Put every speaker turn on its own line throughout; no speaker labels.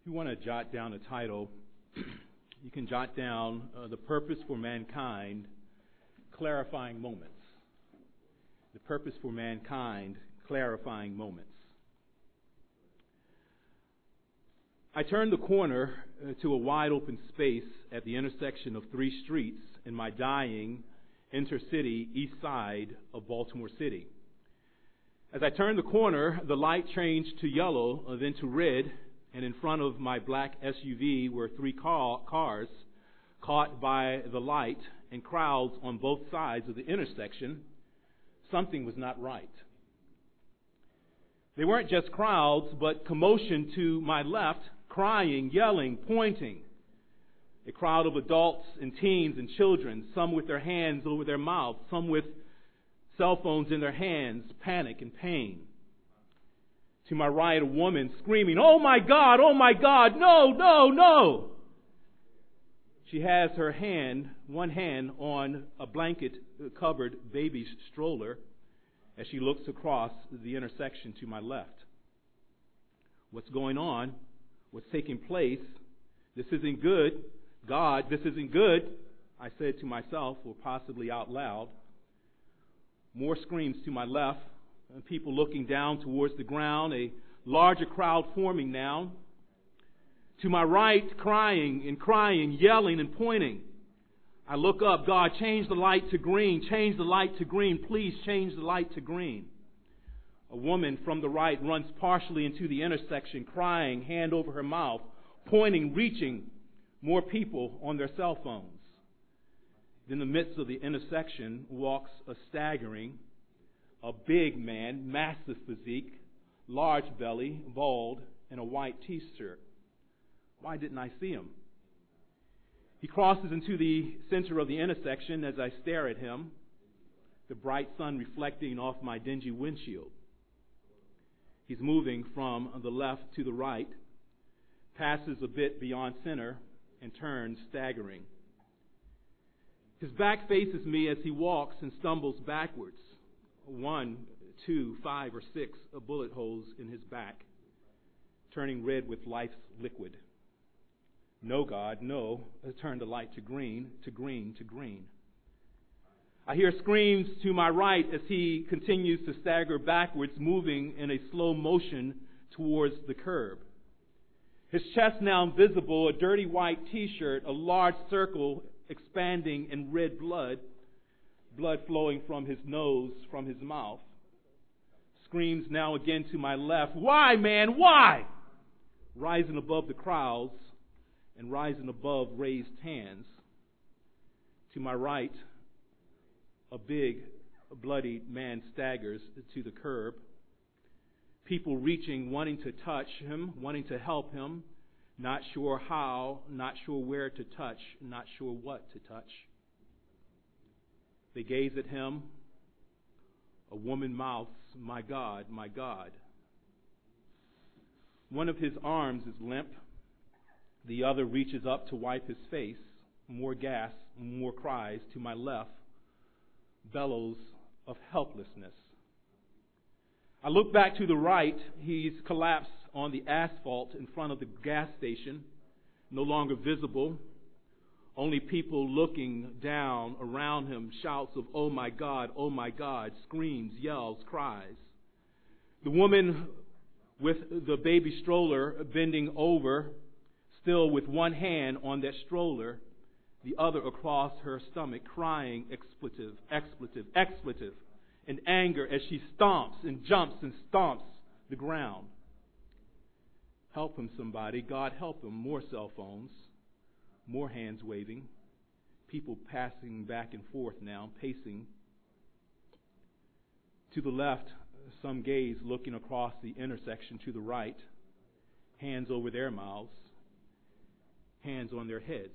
you want to jot down a title, you can jot down The Purpose for Mankind, Clarifying Moments. The Purpose for Mankind, Clarifying Moments. I turned the corner to a wide open space at the intersection of three streets in my dying intercity east side of Baltimore City. As I turned the corner, the light changed to yellow, then to red, and in front of my black SUV were three cars caught by the light and crowds on both sides of the intersection. Something was not right. They weren't just crowds, but commotion to my left, crying, yelling, pointing. A crowd of adults and teens and children, some with their hands over their mouths, some with cell phones in their hands, panic and pain. To my right, a woman screaming, "Oh my God, no, no, no!" She has her hand, one hand on a blanket-covered baby stroller as she looks across the intersection to my left. What's going on? What's taking place? This isn't good. God, this isn't good, I said to myself, or possibly out loud. More screams to my left, and people looking down towards the ground, a larger crowd forming now. To my right, crying, yelling and pointing. I look up, God, change the light to green, change the light to green, please change the light to green. A woman from the right runs partially into the intersection, crying, hand over her mouth, pointing, reaching, more people on their cell phones. In the midst of the intersection walks a staggering, a big man, massive physique, large belly, bald, in a white t-shirt. Why didn't I see him? He crosses into the center of the intersection as I stare at him, the bright sun reflecting off my dingy windshield. He's moving from the left to the right, passes a bit beyond center, and turns staggering. His back faces me as he walks and stumbles backwards. 1, 2, 5, or 6 bullet holes in his back, turning red with life's liquid. No, God, no. Turn the light to green, to green, to green. I hear screams to my right as he continues to stagger backwards, moving in a slow motion towards the curb. His chest now visible, a dirty white t-shirt, a large circle expanding in red blood flowing from his nose, from his mouth. Screams now again to my left, "Why, man, why?" Rising above the crowds and rising above raised hands. To my right, a big, bloody man staggers to the curb. People reaching, wanting to touch him, wanting to help him, not sure how, not sure where to touch, not sure what to touch. They gaze at him. A woman mouths, "My God, my God." One of his arms is limp. The other reaches up to wipe his face. More gasps, more cries. To my left, bellows of helplessness. I look back to the right. He's collapsed on the asphalt in front of the gas station, no longer visible. Only people looking down around him, shouts of "Oh my God," screams, yells, cries. The woman with the baby stroller bending over, still with one hand on that stroller, the other across her stomach, crying expletive, expletive, expletive, in anger as she stomps and jumps and stomps the ground. Help him, somebody. God, help him. More cell phones. More hands waving. People passing back and forth now, pacing. To the left, some gaze looking across the intersection to the right. Hands over their mouths. Hands on their heads.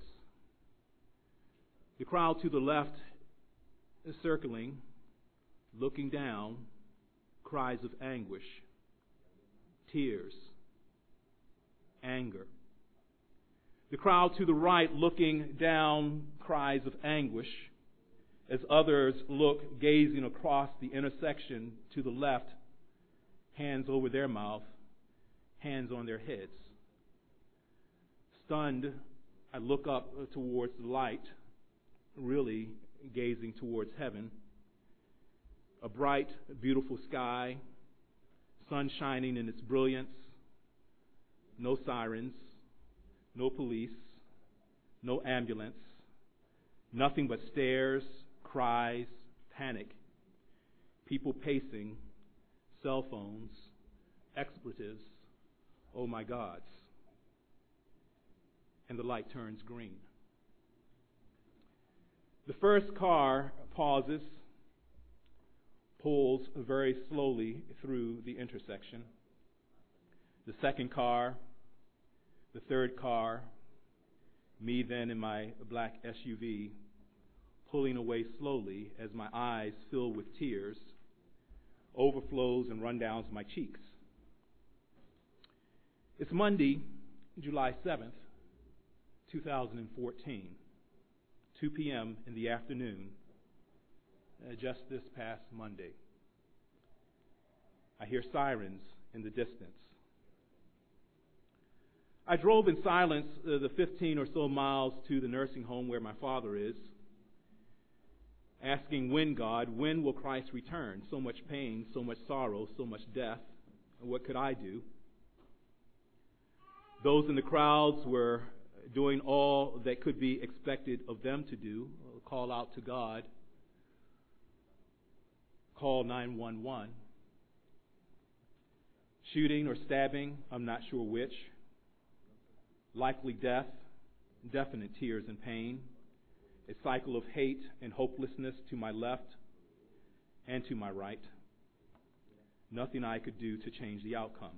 The crowd to the left is circling, looking down, cries of anguish, tears, anger. The crowd to the right looking down, cries of anguish, as others look, gazing across the intersection to the left, hands over their mouth, hands on their heads. Stunned, I look up towards the light, really gazing towards heaven. A bright, beautiful sky, sun shining in its brilliance, no sirens, no police, no ambulance, nothing but stares, cries, panic, people pacing, cell phones, expletives, oh my gods. And the light turns green. The first car pauses, pulls very slowly through the intersection. The second car, the third car, me then in my black SUV, pulling away slowly as my eyes fill with tears, overflows and run down my cheeks. It's Monday, July 7th, 2014, 2 p.m. in the afternoon, just this past Monday. I hear sirens in the distance. I drove in silence the 15 or so miles to the nursing home where my father is, asking when, God, when will Christ return? So much pain, so much sorrow, so much death. What could I do? Those in the crowds were doing all that could be expected of them to do, call out to God, call 911. Shooting or stabbing, I'm not sure which. Likely death, definite tears and pain. A cycle of hate and hopelessness to my left and to my right. Nothing I could do to change the outcome.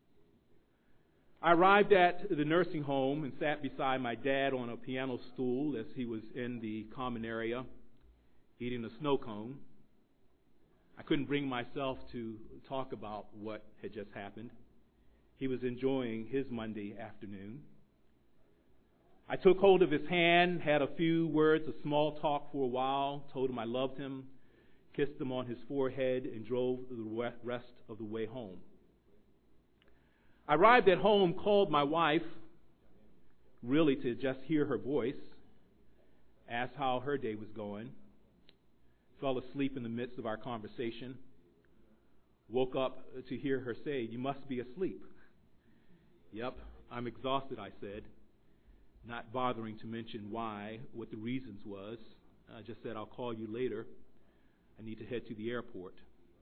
I arrived at the nursing home and sat beside my dad on a piano stool as he was in the common area eating a snow cone. I couldn't bring myself to talk about what had just happened. He was enjoying his Monday afternoon. I took hold of his hand, had a few words of small talk for a while, told him I loved him, kissed him on his forehead, and drove the rest of the way home. I arrived at home, called my wife, really to just hear her voice, asked how her day was going, fell asleep in the midst of our conversation, woke up to hear her say, "You must be asleep." "Yep, I'm exhausted," I said, not bothering to mention why, what the reasons was. I just said, "I'll call you later. I need to head to the airport."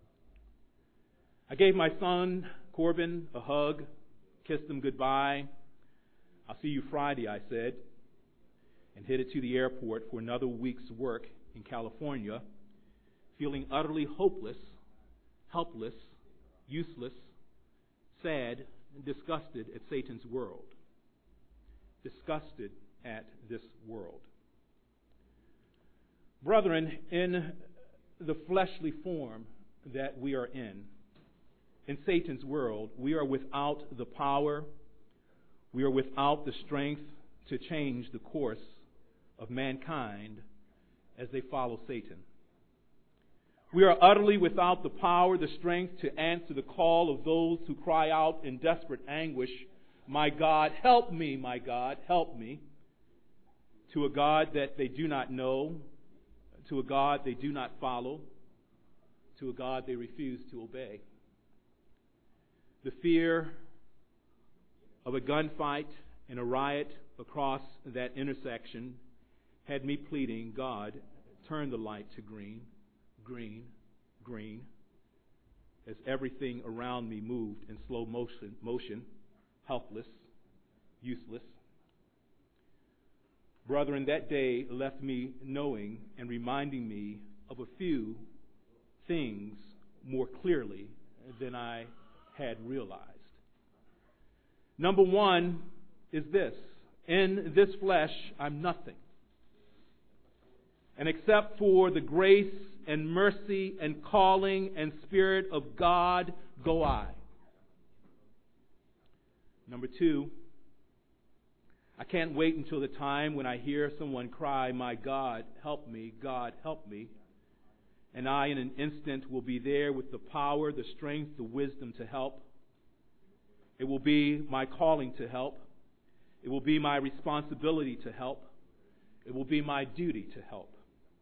I gave my son, Corbin, a hug, kissed him goodbye. "I'll see you Friday," I said, and headed to the airport for another week's work in California, feeling utterly hopeless, helpless, useless, sad, and disgusted at Satan's world. Disgusted at this world. Brethren, in the fleshly form that we are in Satan's world, we are without the power, we are without the strength to change the course of mankind as they follow Satan. We are utterly without the power, the strength to answer the call of those who cry out in desperate anguish, "My God, help me, my God, help me," to a God that they do not know, to a God they do not follow, to a God they refuse to obey. The fear of a gunfight and a riot across that intersection had me pleading, "God, turn the light to green, green, green," as everything around me moved in slow motion, helpless, useless. Brethren, that day left me knowing and reminding me of a few things more clearly than I had realized. Number one is this: in this flesh, I'm nothing. And except for the grace and mercy and calling and Spirit of God, go I. Number two, I can't wait until the time when I hear someone cry, "My God, help me, God, help me." And I, in an instant, will be there with the power, the strength, the wisdom to help. It will be my calling to help. It will be my responsibility to help. It will be my duty to help.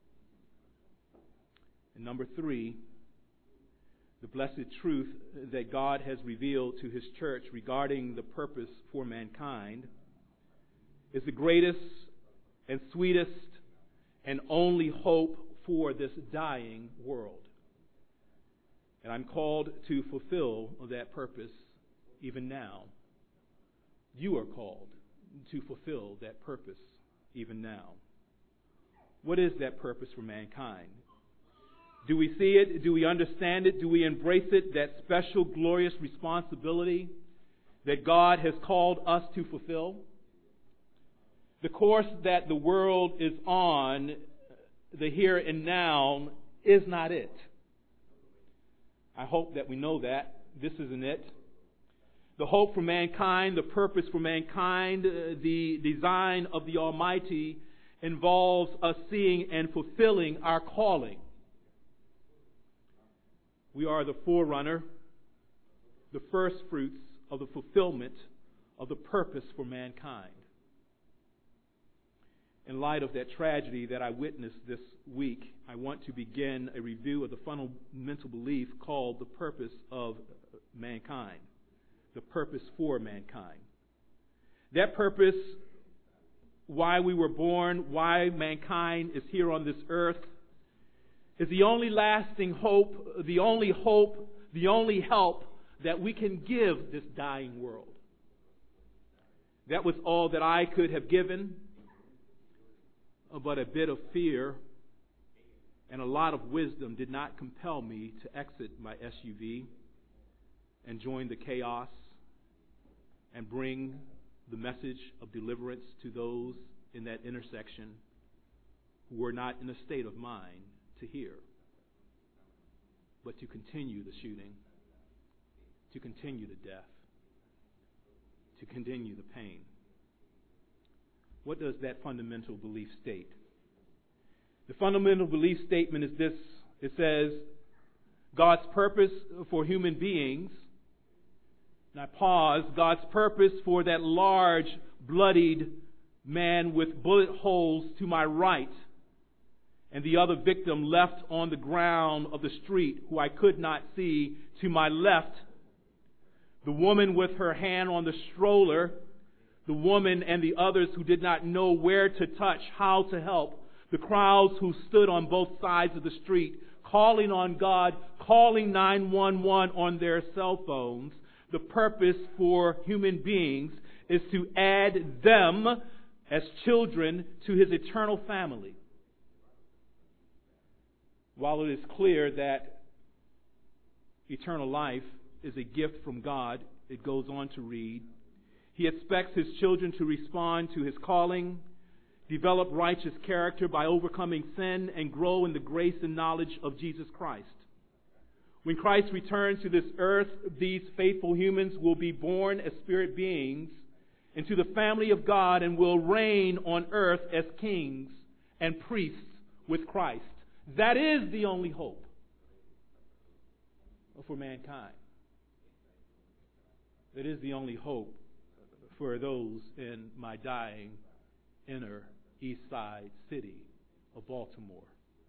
And number 3, the blessed truth that God has revealed to His church regarding the purpose for mankind is the greatest and sweetest and only hope for this dying world. And I'm called to fulfill that purpose even now. You are called to fulfill that purpose even now. What is that purpose for mankind? Do we see it? Do we understand it? Do we embrace it? That special, glorious responsibility that God has called us to fulfill? The course that the world is on, the here and now, is not it. I hope that we know that. This isn't it. The hope for mankind, the purpose for mankind, the design of the Almighty involves us seeing and fulfilling our calling. We are the forerunner, the first fruits of the fulfillment of the purpose for mankind. In light of that tragedy that I witnessed this week, I want to begin a review of the fundamental belief called the purpose of mankind, the purpose for mankind. That purpose, why we were born, why mankind is here on this earth, is the only lasting hope, the only help that we can give this dying world. That was all that I could have given, but a bit of fear and a lot of wisdom did not compel me to exit my SUV and join the chaos and bring the message of deliverance to those in that intersection who were not in a state of mind to hear, but to continue the shooting, to continue the death, to continue the pain. What does that fundamental belief state? The fundamental belief statement is this. It says, God's purpose for human beings, and I pause, God's purpose for that large, bloodied man with bullet holes to my right, and the other victim left on the ground of the street who I could not see to my left, the woman with her hand on the stroller, the woman and the others who did not know where to touch, how to help, the crowds who stood on both sides of the street, calling on God, calling 911 on their cell phones. The purpose for human beings is to add them as children to His eternal family. While it is clear that eternal life is a gift from God, it goes on to read, He expects His children to respond to His calling, develop righteous character by overcoming sin, and grow in the grace and knowledge of Jesus Christ. When Christ returns to this earth, these faithful humans will be born as spirit beings into the family of God and will reign on earth as kings and priests with Christ. That is the only hope for mankind. It is the only hope for those in my dying inner east side city of Baltimore.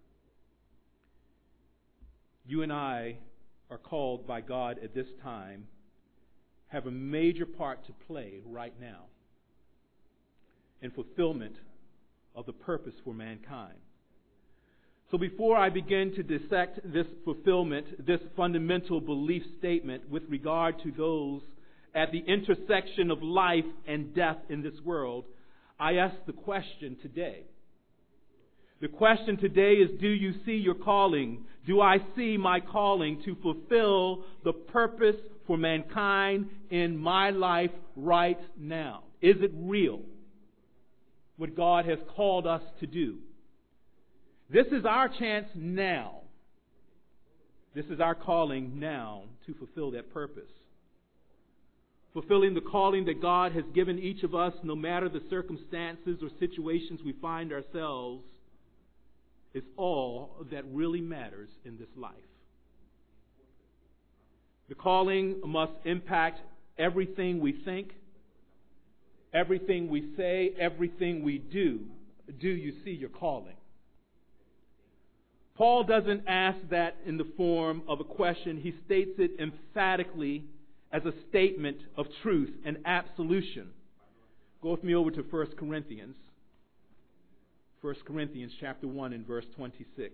You and I are called by God at this time, have a major part to play right now in fulfillment of the purpose for mankind. So before I begin to dissect this fulfillment, this fundamental belief statement with regard to those at the intersection of life and death in this world, I ask the question today. The question today is, do you see your calling? Do I see my calling to fulfill the purpose for mankind in my life right now? Is it real? What God has called us to do? This is our chance now. This is our calling now to fulfill that purpose. Fulfilling the calling that God has given each of us, no matter the circumstances or situations we find ourselves, is all that really matters in this life. The calling must impact everything we think, everything we say, everything we do you see your calling? Paul doesn't ask that in the form of a question. He states it emphatically as a statement of truth and absolution. Go with me over to 1 Corinthians. 1 Corinthians chapter 1 and verse 26.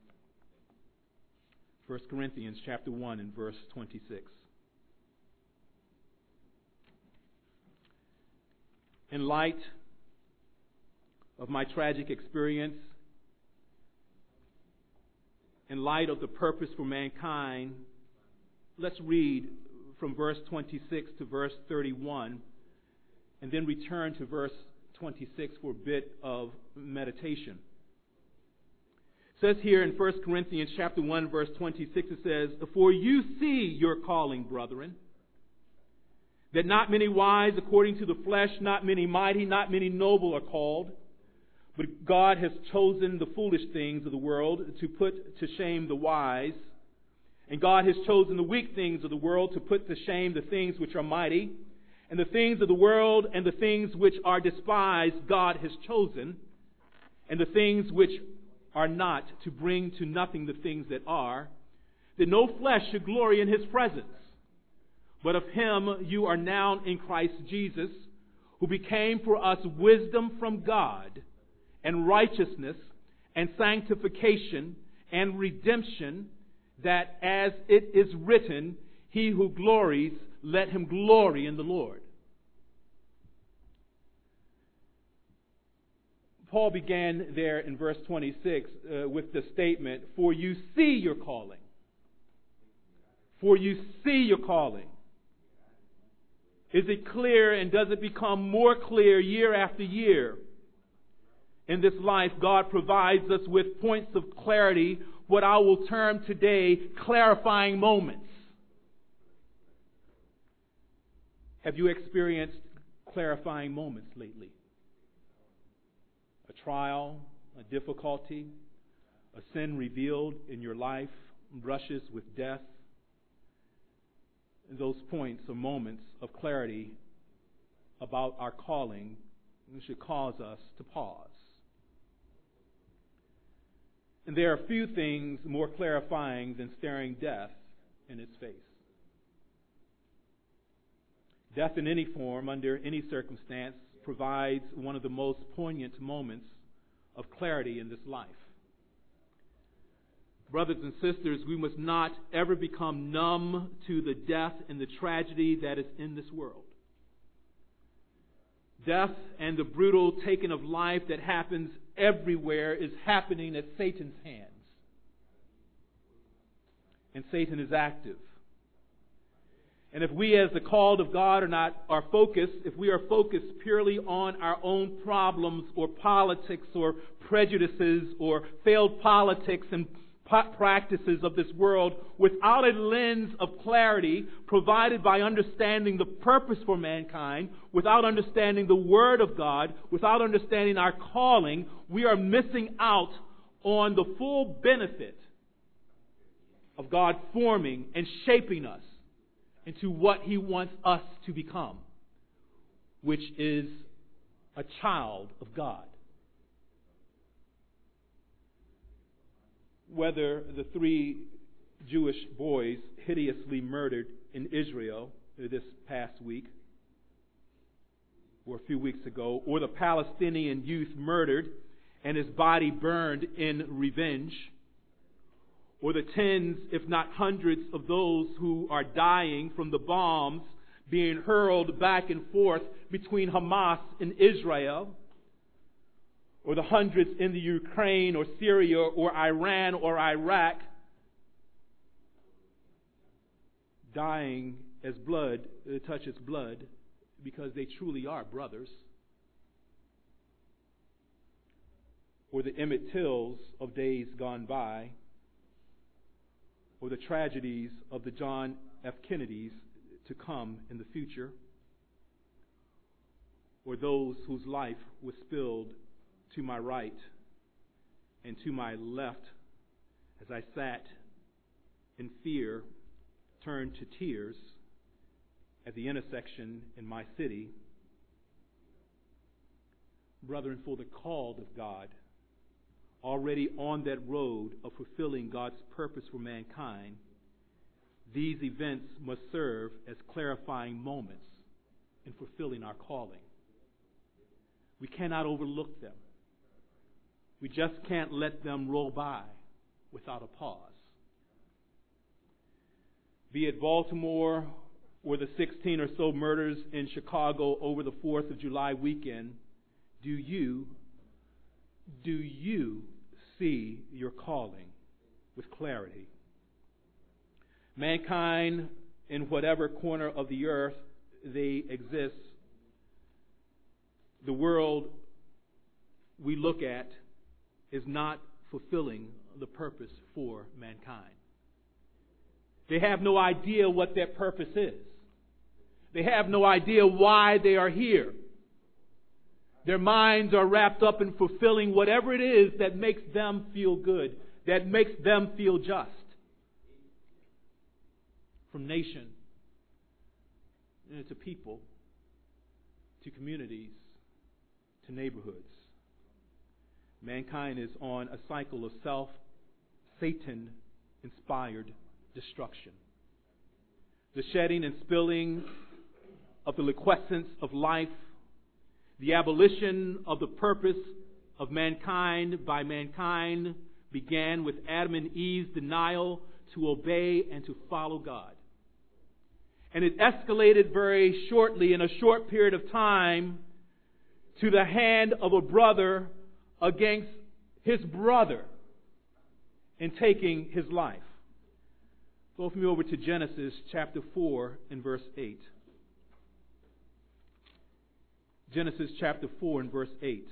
1 Corinthians chapter 1 and verse 26. In light of my tragic experience, in light of the purpose for mankind, let's read from verse 26 to verse 31, and then return to verse 26 for a bit of meditation. It says here in 1 Corinthians chapter 1, verse 26, it says, "For you see your calling, brethren, that not many wise according to the flesh, not many mighty, not many noble are called. But God has chosen the foolish things of the world to put to shame the wise. And God has chosen the weak things of the world to put to shame the things which are mighty. And the things of the world and the things which are despised God has chosen. And the things which are not, to bring to nothing the things that are, that no flesh should glory in His presence. But of Him you are now in Christ Jesus, who became for us wisdom from God, and righteousness, and sanctification, and redemption, that as it is written, he who glories, let him glory in the Lord." Paul began there in verse 26 with the statement, "For you see your calling." For you see your calling. Is it clear, and does it become more clear year after year? In this life, God provides us with points of clarity, what I will term today clarifying moments. Have you experienced clarifying moments lately? A trial, a difficulty, a sin revealed in your life, brushes with death. Those points or moments of clarity about our calling should cause us to pause. And there are few things more clarifying than staring death in its face. Death in any form, under any circumstance, provides one of the most poignant moments of clarity in this life. Brothers and sisters, we must not ever become numb to the death and the tragedy that is in this world. Death and the brutal taking of life that happens everywhere is happening at Satan's hands. And Satan is active. And if we as the called of God if we are focused purely on our own problems or politics or prejudices or failed politics and practices of this world, without a lens of clarity provided by understanding the purpose for mankind, without understanding the Word of God, without understanding our calling, we are missing out on the full benefit of God forming and shaping us into what He wants us to become, which is a child of God. Whether the 3 Jewish boys hideously murdered in Israel this past week, or a few weeks ago, or the Palestinian youth murdered and his body burned in revenge, or the tens, if not hundreds, of those who are dying from the bombs being hurled back and forth between Hamas and Israel, or the hundreds in the Ukraine or Syria or Iran or Iraq, dying as blood touches blood because they truly are brothers, or the Emmett Tills of days gone by, or the tragedies of the John F. Kennedys to come in the future, or those whose life was spilled to my right and to my left as I sat in fear, turned to tears at the intersection in my city brethren, for the called of God, already on that road of fulfilling God's purpose for mankind, these events must serve as clarifying moments in fulfilling our calling. We cannot overlook them. We just can't let them roll by without a pause. Be it Baltimore or the 16 or so murders in Chicago over the 4th of July weekend, do you see your calling with clarity? Mankind, in whatever corner of the earth they exist, the world we look at is not fulfilling the purpose for mankind. They have no idea what that purpose is. They have no idea why they are here. Their minds are wrapped up in fulfilling whatever it is that makes them feel good, that makes them feel just. From nation to people, to communities, to neighborhoods. Mankind is on a cycle of Satan-inspired destruction. The shedding and spilling of the liquescence of life, the abolition of the purpose of mankind by mankind began with Adam and Eve's denial to obey and to follow God. And it escalated very shortly, in a short period of time, to the hand of a brother against his brother in taking his life. Go with me over to Genesis chapter 4 and verse 8. Genesis chapter 4 and verse 8.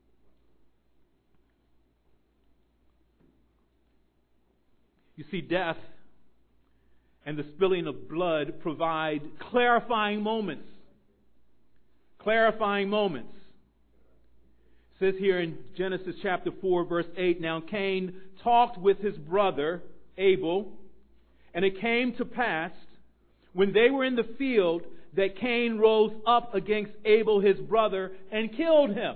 You see, death and the spilling of blood provide clarifying moments. Clarifying moments. It says here in Genesis chapter 4 verse 8, now Cain talked with his brother Abel, and it came to pass when they were in the field that Cain rose up against Abel his brother and killed him,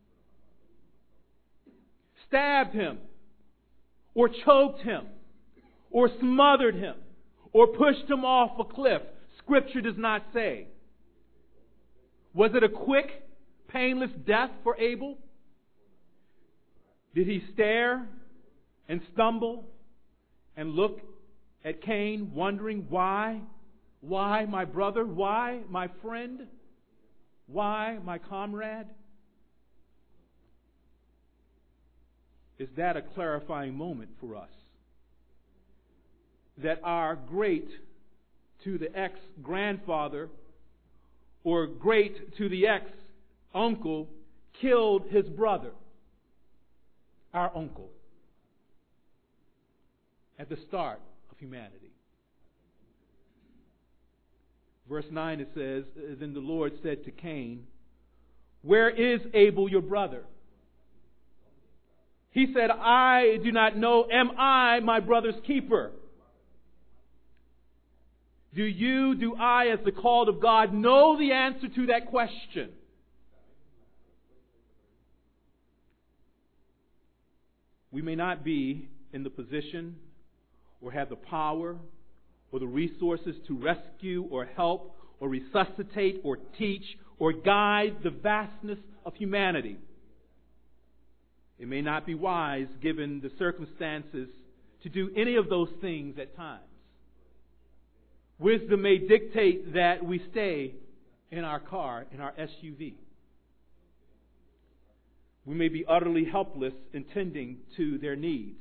stabbed him, or choked him, or smothered him, or pushed him off a cliff. Scripture does not say. Was it a quick, painless death for Abel? Did he stare and stumble and look at Cain, wondering why? Why my brother? Why my friend? Why my comrade? Is that a clarifying moment for us? That our great to the ex-grandfather or great to the ex-uncle killed his brother, our uncle, at the start of humanity. Verse 9 it says, then the Lord said to Cain, where is Abel your brother? He said, I do not know. Am I my brother's keeper? Do I, as the called of God, know the answer to that question? We may not be in the position or have the power or the resources to rescue or help or resuscitate or teach or guide the vastness of humanity. It may not be wise, given the circumstances, to do any of those things at times. Wisdom may dictate that we stay in our car, in our SUV. We may be utterly helpless in tending to their needs.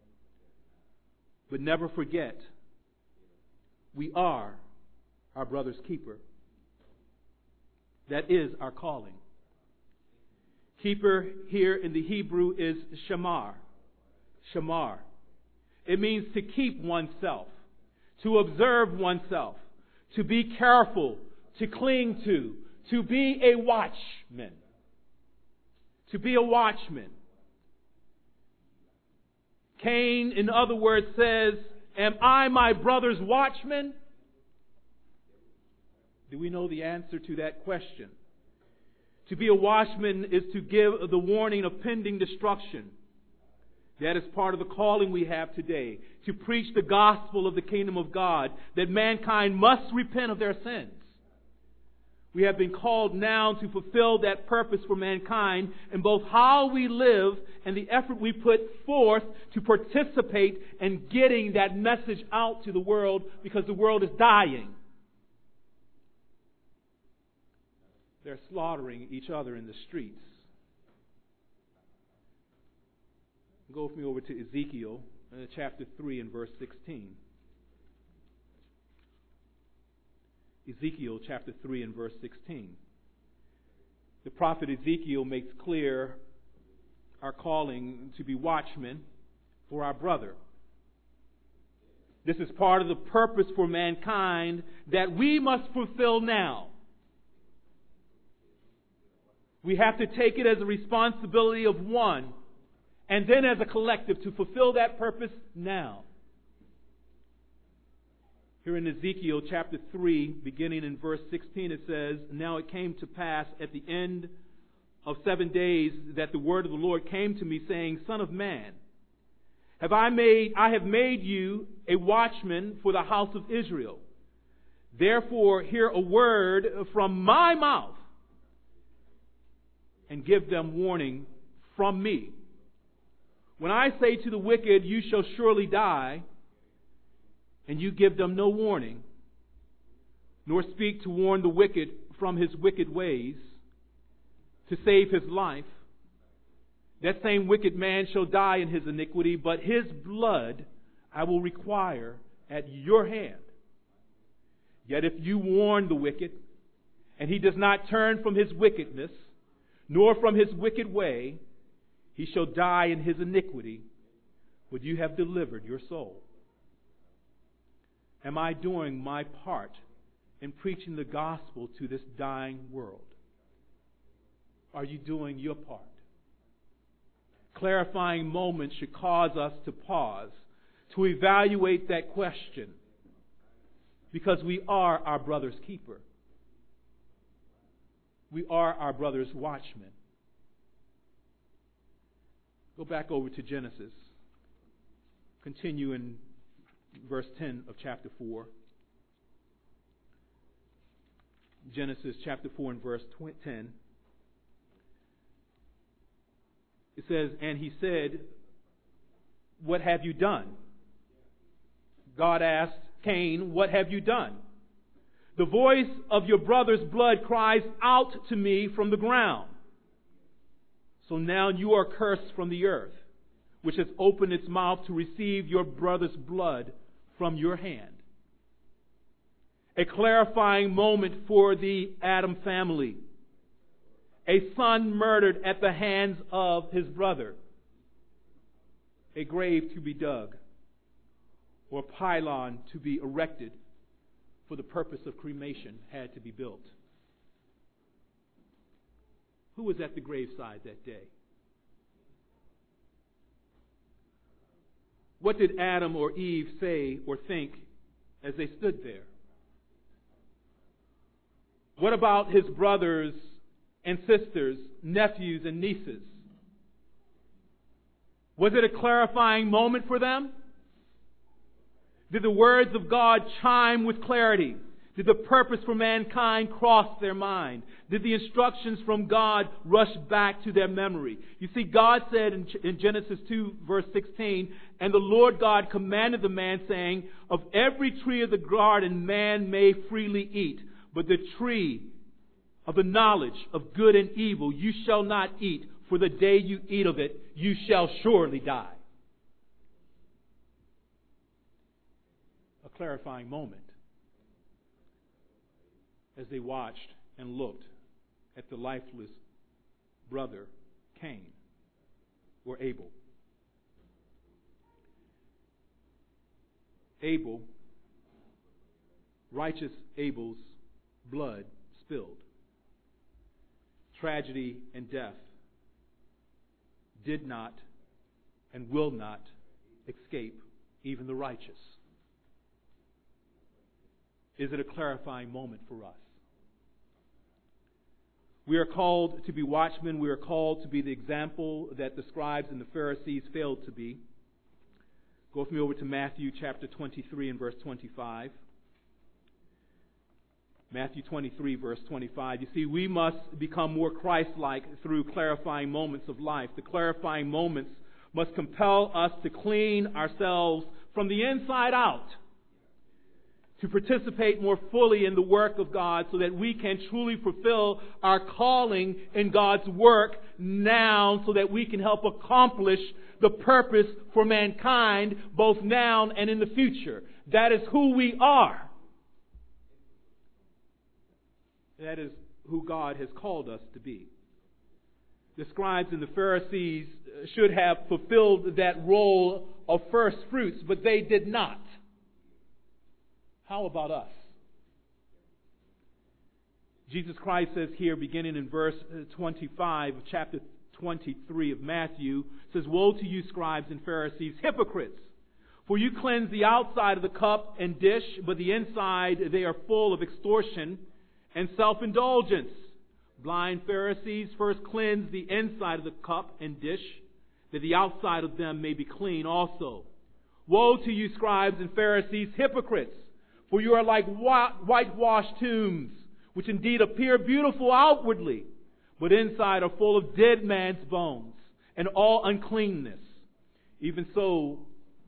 But never forget, we are our brother's keeper. That is our calling. Keeper here in the Hebrew is shamar. Shamar. It means to keep oneself, to observe oneself, to be careful, to cling to be a watchman. To be a watchman. Cain, in other words, says, am I my brother's watchman? Do we know the answer to that question? To be a watchman is to give the warning of pending destruction. That is part of the calling we have today, to preach the gospel of the kingdom of God, that mankind must repent of their sins. We have been called now to fulfill that purpose for mankind in both how we live and the effort we put forth to participate in getting that message out to the world, because the world is dying. They're slaughtering each other in the streets. Go with me over to Ezekiel chapter 3 and verse 16. Ezekiel chapter 3 and verse 16. The prophet Ezekiel makes clear our calling to be watchmen for our brother. This is part of the purpose for mankind that we must fulfill now. We have to take it as a responsibility of one, and then as a collective, to fulfill that purpose now. Here in Ezekiel chapter 3, beginning in verse 16, it says, "Now it came to pass at the end of 7 days that the word of the Lord came to me, saying, Son of man, I have made you a watchman for the house of Israel. Therefore hear a word from my mouth, and give them warning from me. When I say to the wicked, you shall surely die, and you give them no warning, nor speak to warn the wicked from his wicked ways, to save his life, that same wicked man shall die in his iniquity, but his blood I will require at your hand. Yet if you warn the wicked, and he does not turn from his wickedness, nor from his wicked way, he shall die in his iniquity, but you have delivered your soul. Am I doing my part in preaching the gospel to this dying world? Are you doing your part? Clarifying moments should cause us to pause, to evaluate that question, because we are our brother's keeper. We are our brother's watchmen. Go back over to Genesis. Continue in verse 10 of chapter 4. Genesis chapter 4 and verse 10. It says, "And he said, what have you done?" God asked Cain, "What have you done?" "The voice of your brother's blood cries out to me from the ground. So now you are cursed from the earth, which has opened its mouth to receive your brother's blood from your hand." A clarifying moment for the Adam family. A son murdered at the hands of his brother. A grave to be dug, or a pylon to be erected for the purpose of cremation had to be built. Who was at the graveside that day? What did Adam or Eve say or think as they stood there? What about his brothers and sisters, nephews and nieces? Was it a clarifying moment for them? Did the words of God chime with clarity? Did the purpose for mankind cross their mind? Did the instructions from God rush back to their memory? You see, God said in Genesis 2 verse 16, "And the Lord God commanded the man, saying, Of every tree of the garden man may freely eat, but the tree of the knowledge of good and evil you shall not eat, for the day you eat of it you shall surely die." A clarifying moment as they watched and looked at the lifeless brother Cain, or Abel. Righteous Abel's blood spilled. Tragedy and death did not and will not escape even the righteous. Is it a clarifying moment for us? We are called to be watchmen. We are called to be the example that the scribes and the Pharisees failed to be. Go with me over to Matthew chapter 23 and verse 25. Matthew 23, verse 25. You see, we must become more Christ-like through clarifying moments of life. The clarifying moments must compel us to clean ourselves from the inside out, to participate more fully in the work of God so that we can truly fulfill our calling in God's work now, so that we can help accomplish the purpose for mankind both now and in the future. That is who we are. That is who God has called us to be. The scribes and the Pharisees should have fulfilled that role of first fruits, but they did not. How about us? Jesus Christ says here, beginning in verse 25 of chapter 23 of Matthew, says, "Woe to you, scribes and Pharisees, hypocrites! For you cleanse the outside of the cup and dish, but the inside they are full of extortion and self-indulgence. Blind Pharisees, first cleanse the inside of the cup and dish, that the outside of them may be clean also. Woe to you, scribes and Pharisees, hypocrites! For you are like whitewashed tombs, which indeed appear beautiful outwardly, but inside are full of dead man's bones and all uncleanness. Even so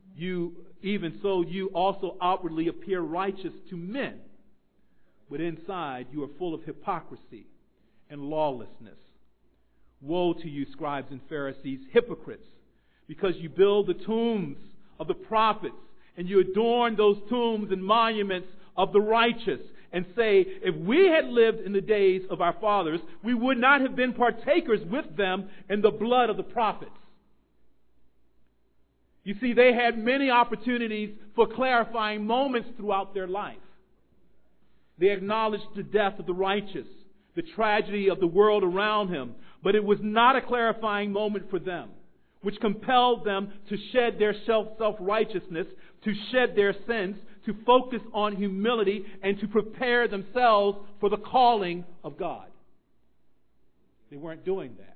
you also outwardly appear righteous to men, but inside you are full of hypocrisy and lawlessness. Woe to you, scribes and Pharisees, hypocrites, because you build the tombs of the prophets, and you adorn those tombs and monuments of the righteous, and say, if we had lived in the days of our fathers, we would not have been partakers with them in the blood of the prophets. You see, they had many opportunities for clarifying moments throughout their life. They acknowledged the death of the righteous, the tragedy of the world around him, but it was not a clarifying moment for them, which compelled them to shed their self-righteousness, to shed their sins, to focus on humility, and to prepare themselves for the calling of God. They weren't doing that.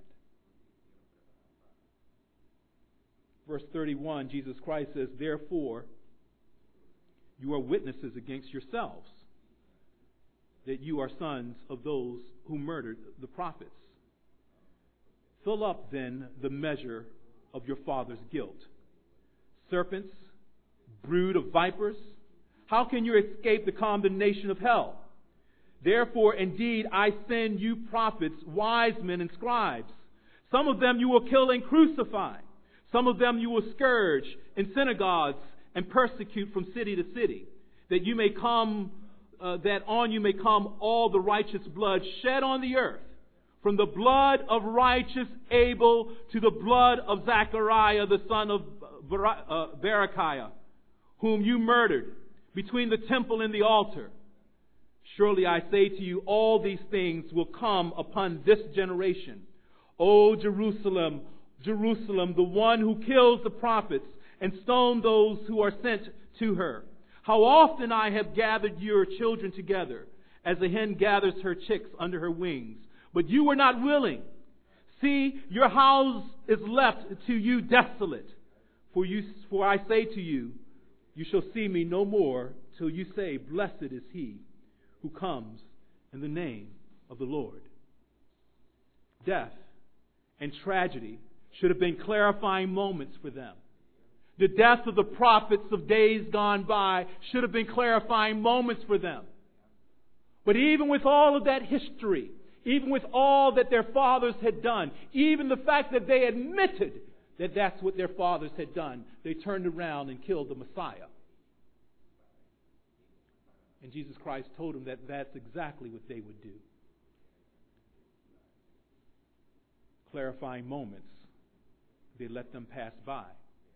Verse 31, Jesus Christ says, "Therefore, you are witnesses against yourselves, that you are sons of those who murdered the prophets. Fill up then the measure of your father's guilt. Serpents, brood of vipers, how can you escape the condemnation of hell? Therefore, indeed, I send you prophets, wise men, and scribes. Some of them you will kill and crucify. Some of them you will scourge in synagogues and persecute from city to city, that on you may come all the righteous blood shed on the earth, from the blood of righteous Abel to the blood of Zechariah, the son of Berechiah, whom you murdered between the temple and the altar. Surely I say to you, all these things will come upon this generation. O Jerusalem, Jerusalem, the one who kills the prophets and stones those who are sent to her. How often I have gathered your children together, as a hen gathers her chicks under her wings, but you were not willing. See, your house is left to you desolate. For I say to you, you shall see me no more till you say, blessed is he who comes in the name of the Lord." Death and tragedy should have been clarifying moments for them. The death of the prophets of days gone by should have been clarifying moments for them. But even with all of that history, even with all that their fathers had done, even the fact that they admitted that that's what their fathers had done, they turned around and killed the Messiah. And Jesus Christ told them that that's exactly what they would do. Clarifying moments, they let them pass by.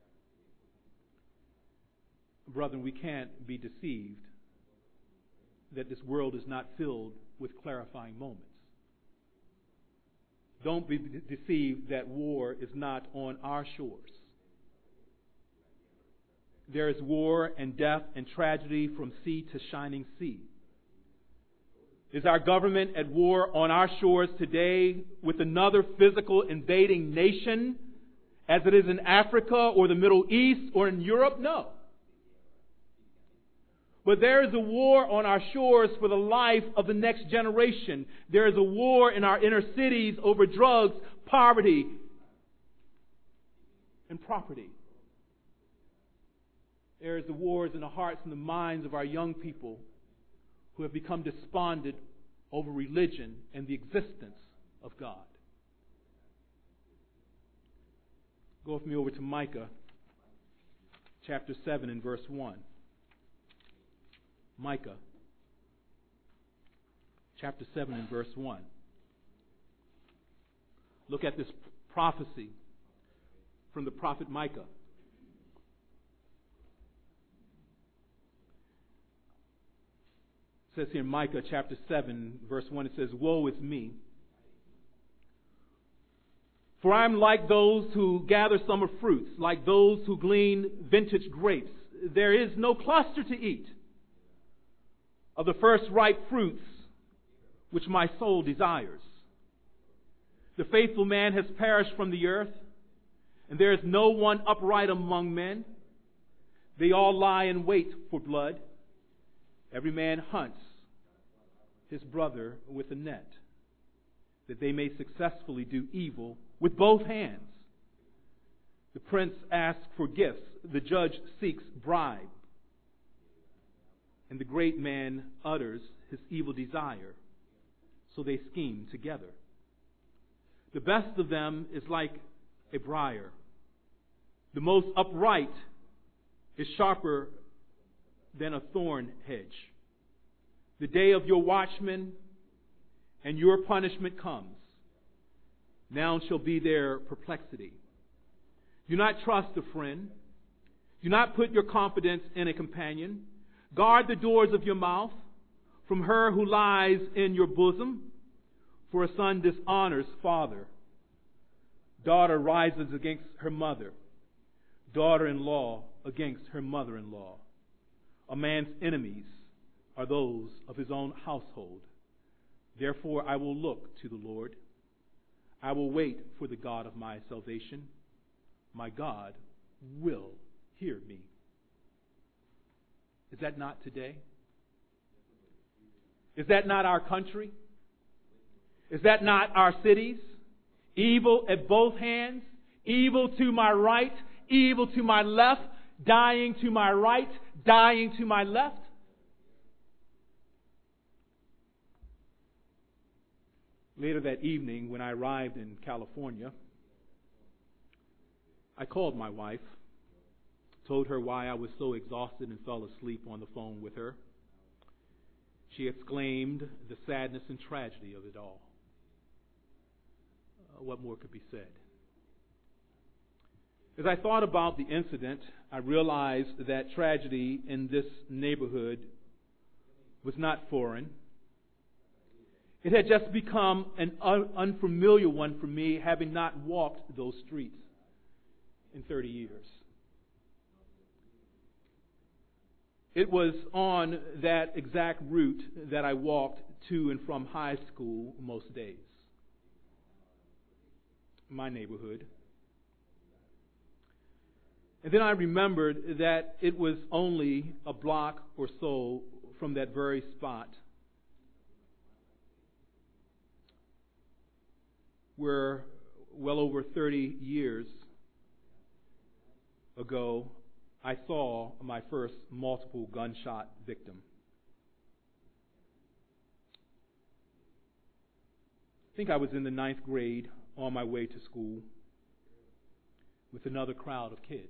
Brethren, we can't be deceived that this world is not filled with clarifying moments. Don't be deceived that war is not on our shores. There is war and death and tragedy from sea to shining sea. Is our government at war on our shores today with another physical invading nation, as it is in Africa or the Middle East or in Europe? No. But there is a war on our shores for the life of the next generation. There is a war in our inner cities over drugs, poverty, and property. There is the wars in the hearts and the minds of our young people who have become despondent over religion and the existence of God. Go with me over to Micah chapter 7 and verse 1. Micah chapter 7 and verse 1. Look at this prophecy from the prophet Micah. It says here in Micah chapter 7 verse 1, it says, "Woe is me, for I am like those who gather summer fruits, like those who glean vintage grapes. There is no cluster to eat of the first ripe fruits which my soul desires. The faithful man has perished from the earth, and there is no one upright among men. They all lie in wait for blood. Every man hunts his brother with a net, that they may successfully do evil with both hands. The prince asks for gifts, the judge seeks bribe, and the great man utters his evil desire, so they scheme together. The best of them is like a briar. The most upright is sharper than a thorn hedge. The day of your watchman and your punishment comes. Now shall be their perplexity. Do not trust a friend. Do not put your confidence in a companion. Guard the doors of your mouth from her who lies in your bosom, for a son dishonors father. Daughter rises against her mother. Daughter-in-law against her mother-in-law. A man's enemies are those of his own household. Therefore I will look to the Lord. I will wait for the God of my salvation. My God will hear me." Is that not today? Is that not our country? Is that not our cities? Evil at both hands, evil to my right, evil to my left, dying to my right, dying to my left. Later that evening, when I arrived in California, I called my wife, told her why I was so exhausted and fell asleep on the phone with her. She exclaimed the sadness and tragedy of it all. What more could be said? As I thought about the incident, I realized that tragedy in this neighborhood was not foreign. It had just become an unfamiliar one for me, having not walked those streets in 30 years. It was on that exact route that I walked to and from high school most days. My neighborhood. And then I remembered that it was only a block or so from that very spot where well over 30 years ago I saw my first multiple gunshot victim. I think I was in the 9th grade on my way to school with another crowd of kids.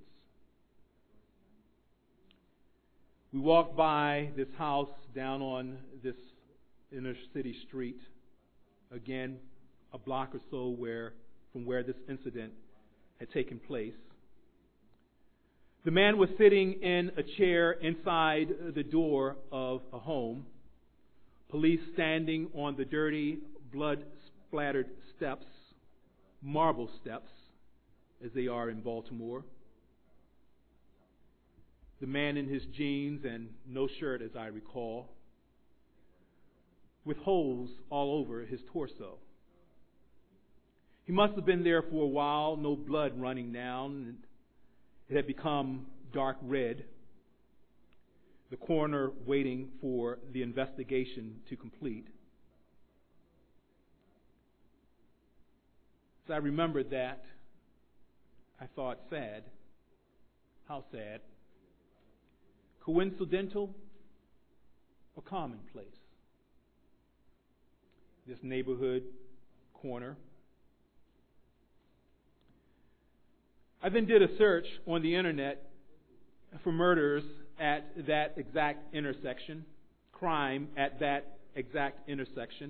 We walked by this house down on this inner city street, again a block or so from where this incident had taken place. The man was sitting in a chair inside the door of a home. Police standing on the dirty, blood-splattered steps, marble steps, as they are in Baltimore. The man in his jeans and no shirt, as I recall. with holes all over his torso. He must have been there for a while, no blood running down. It had become dark red. The coroner waiting for the investigation to complete. As I remembered that, I thought, sad. How sad. Coincidental or commonplace? This neighborhood corner. I then did a search on the internet for murders at that exact intersection, crime at that exact intersection,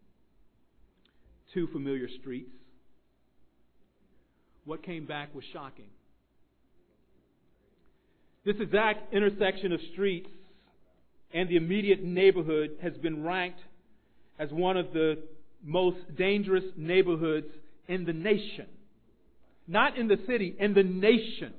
2 familiar streets. What came back was shocking. This exact intersection of streets and the immediate neighborhood has been ranked as one of the most dangerous neighborhoods in the nation. Not in the city, in the nation.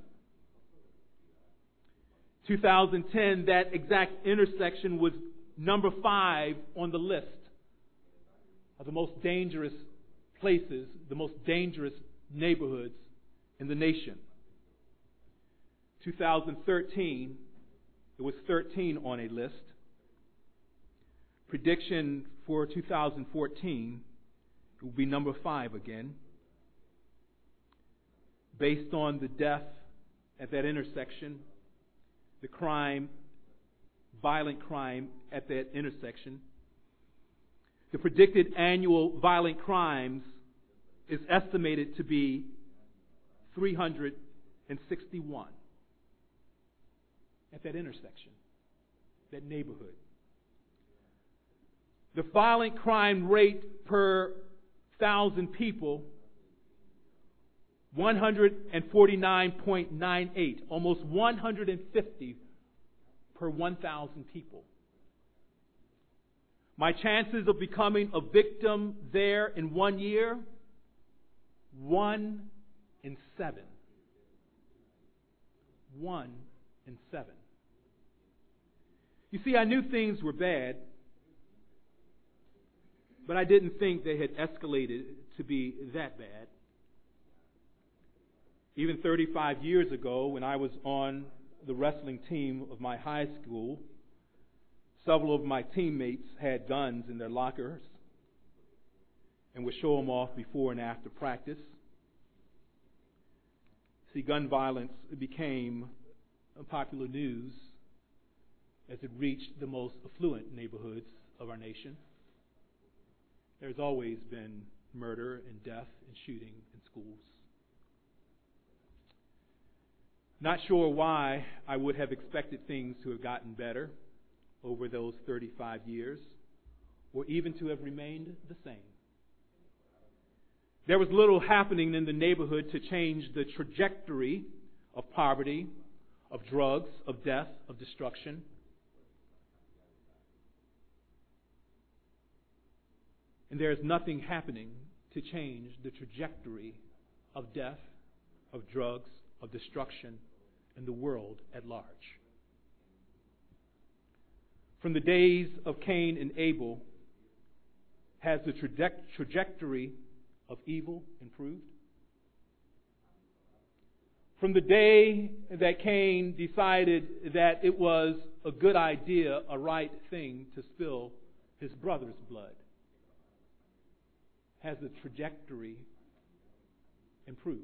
2010, that exact intersection was number 5 on the list of the most dangerous places, the most dangerous neighborhoods in the nation. 2013, it was 13 on a list. Prediction for 2014, it will be number 5 again. Based on the death at that intersection, the crime, violent crime at that intersection, the predicted annual violent crimes is estimated to be 361 at that intersection, that neighborhood. The violent crime rate per 1,000 people, 149.98, almost 150 per 1,000 people. My chances of becoming a victim there in 1 year, 1 in 7. 1 in 7. You see, I knew things were bad, but I didn't think they had escalated to be that bad. Even 35 years ago, when I was on the wrestling team of my high school, several of my teammates had guns in their lockers and would show them off before and after practice. See, gun violence became popular news as it reached the most affluent neighborhoods of our nation. There's always been murder and death and shooting in schools. Not sure why I would have expected things to have gotten better over those 35 years, or even to have remained the same. There was little happening in the neighborhood to change the trajectory of poverty, of drugs, of death, of destruction. And there is nothing happening to change the trajectory of death, of drugs, of destruction in the world at large. From the days of Cain and Abel, has the trajectory of evil improved? From the day that Cain decided that it was a good idea, a right thing to spill his brother's blood, has the trajectory improved?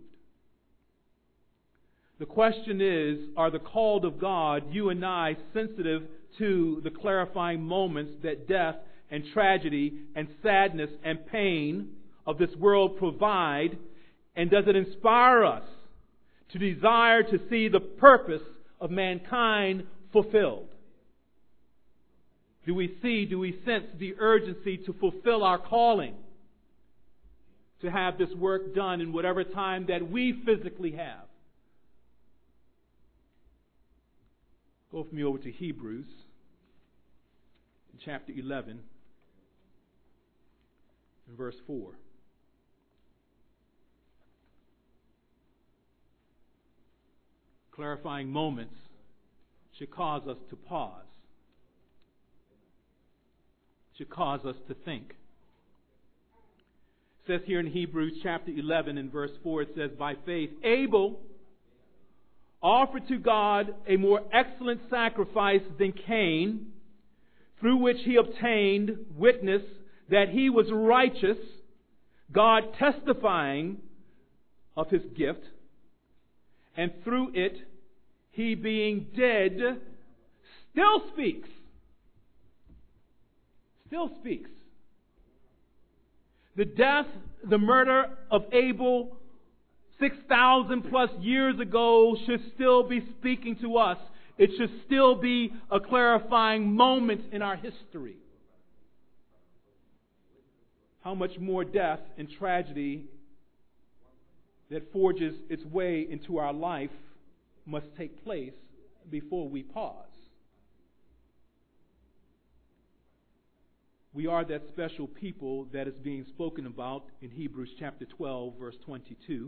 The question is, are the called of God, you and I, sensitive to the clarifying moments that death and tragedy and sadness and pain of this world provide? And does it inspire us to desire to see the purpose of mankind fulfilled? Do we sense the urgency to fulfill our calling? To have this work done in whatever time that we physically have? Go with me over to Hebrews, in chapter 11, and verse 4. Clarifying moments should cause us to pause. should cause us to think. It says here in Hebrews chapter 11 and verse 4, it says, by faith, Abel offered to God a more excellent sacrifice than Cain, through which he obtained witness that he was righteous, God testifying of his gift, and through it, he being dead, still speaks. Still speaks. The death, the murder of Abel 6,000 plus years ago should still be speaking to us. It should still be a clarifying moment in our history. How much more death and tragedy that forges its way into our life must take place before we pause. We are that special people that is being spoken about in Hebrews chapter 12, verse 22.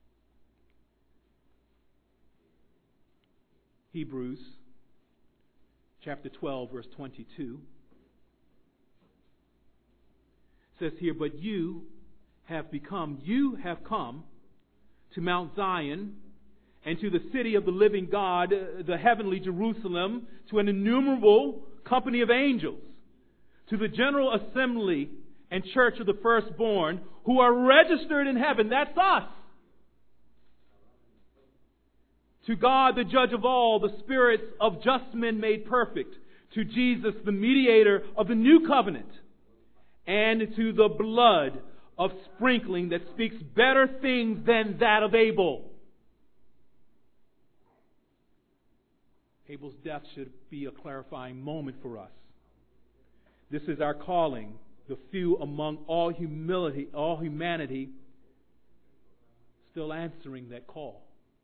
Hebrews chapter 12, verse 22. It says here, but you have come to Mount Zion and to the city of the living God, the heavenly Jerusalem, to an innumerable company of angels, to the general assembly and church of the firstborn who are registered in heaven. That's us. To God, the judge of all, the spirits of just men made perfect. To Jesus, the mediator of the new covenant. And to the blood of sprinkling that speaks better things than that of Abel. Abel's death should be a clarifying moment for us. This is our calling, the few among all humanity, still answering that call.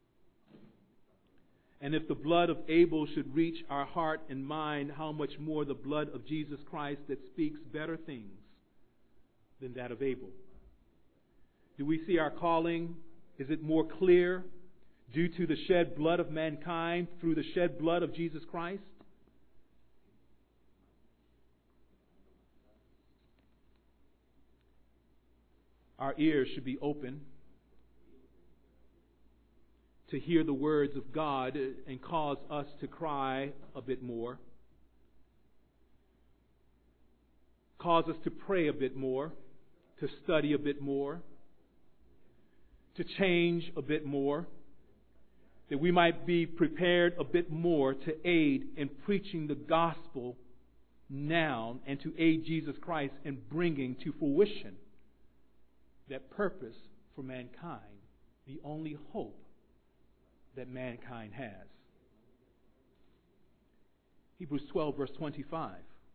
And if the blood of Abel should reach our heart and mind, how much more the blood of Jesus Christ that speaks better things than that of Abel. Do we see our calling? Is it more clear due to the shed blood of mankind through the shed blood of Jesus Christ? Our ears should be open to hear the words of God and cause us to cry a bit more. Cause us to pray a bit more, to study a bit more, to change a bit more, that we might be prepared a bit more to aid in preaching the gospel now and to aid Jesus Christ in bringing to fruition that purpose for mankind, the only hope that mankind has. Hebrews 12, verse 25.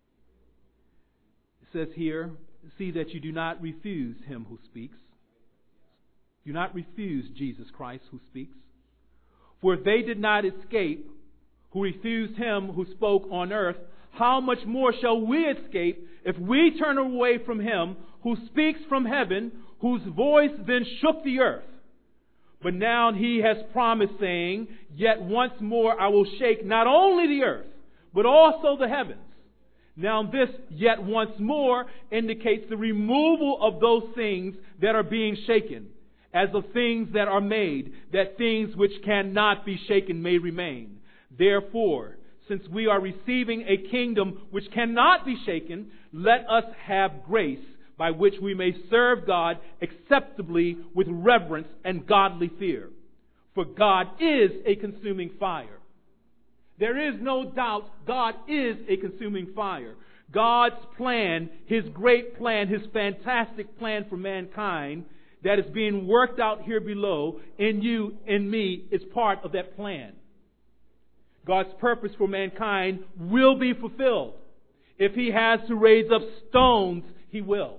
It says here, see that you do not refuse him who speaks. Do not refuse Jesus Christ who speaks. For if they did not escape who refused him who spoke on earth, how much more shall we escape if we turn away from him who speaks from heaven, whose voice then shook the earth? But now he has promised, saying, yet once more I will shake not only the earth, but also the heavens. Now this yet once more indicates the removal of those things that are being shaken, as of things that are made, that things which cannot be shaken may remain. Therefore, since we are receiving a kingdom which cannot be shaken, let us have grace by which we may serve God acceptably with reverence and godly fear. For God is a consuming fire. There is no doubt God is a consuming fire. God's plan, His great plan, His fantastic plan for mankind that is being worked out here below in you and me is part of that plan. God's purpose for mankind will be fulfilled. If He has to raise up stones, He will.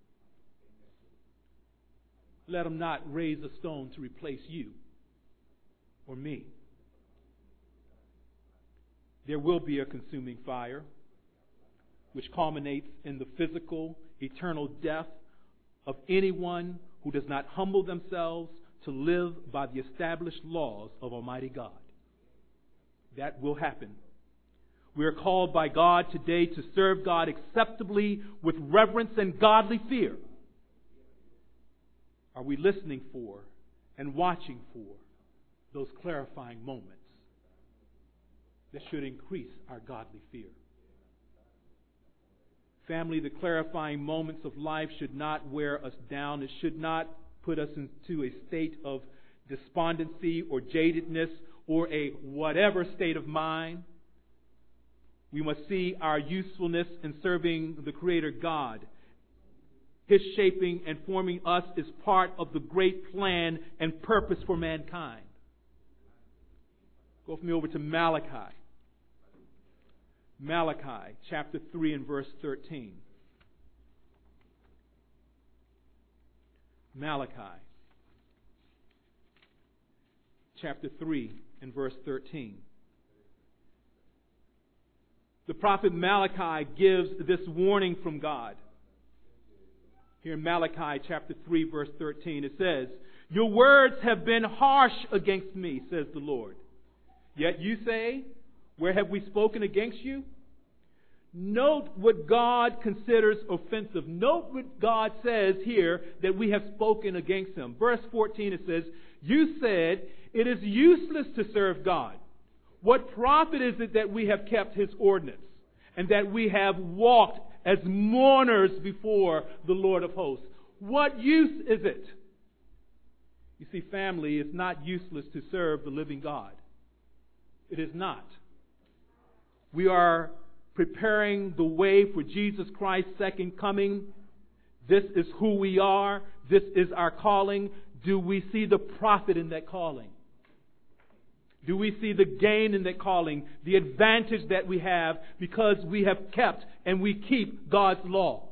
Let Him not raise a stone to replace you or me. There will be a consuming fire which culminates in the physical, eternal death of anyone who does not humble themselves to live by the established laws of Almighty God. That will happen. We are called by God today to serve God acceptably with reverence and godly fear. Are we listening for and watching for those clarifying moments that should increase our godly fear? Family, the clarifying moments of life should not wear us down. It should not put us into a state of despondency or jadedness or a whatever state of mind. We must see our usefulness in serving the Creator God. His shaping and forming us is part of the great plan and purpose for mankind. Go with me over to Malachi. Malachi chapter 3 and verse 13. Malachi chapter 3 and verse 13. The prophet Malachi gives this warning from God. Here in Malachi chapter 3 verse 13 it says, "Your words have been harsh against me, says the Lord. Yet you say, where have we spoken against you?" Note what God considers offensive. Note what God says here that we have spoken against Him. Verse 14 it says, "You said, it is useless to serve God. What profit is it that we have kept His ordinance and that we have walked as mourners before the Lord of hosts?" What use is it? You see, family, it's not useless to serve the living God. It is not. We are preparing the way for Jesus Christ's second coming. This is who we are. This is our calling. Do we see the profit in that calling? Do we see the gain in that calling? The advantage that we have because we have kept and we keep God's law?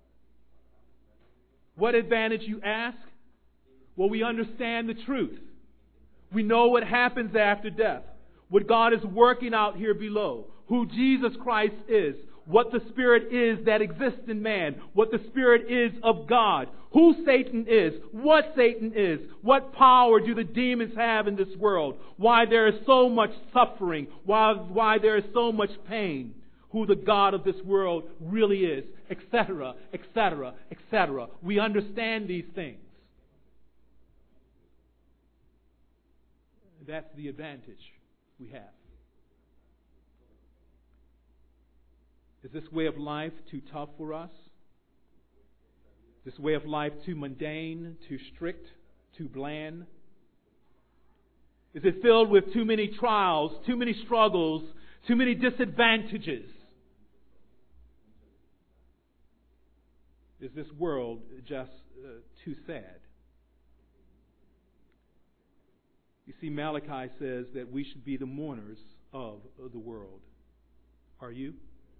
What advantage, you ask? Well, we understand the truth. We know what happens after death. What God is working out here below. Who Jesus Christ is. What the Spirit is that exists in man. What the Spirit is of God. Who Satan is. What Satan is. What power do the demons have in this world. Why there is so much suffering. Why there is so much pain. Who the God of this world really is. Etc., etc., etc. We understand these things. That's the advantage we have. Is this way of life too tough for us? This way of life too mundane, too strict, too bland? Is it filled with too many trials, too many struggles, too many disadvantages? Is this world just too sad? You see, Malachi says that we should be the mourners of the world. Are you?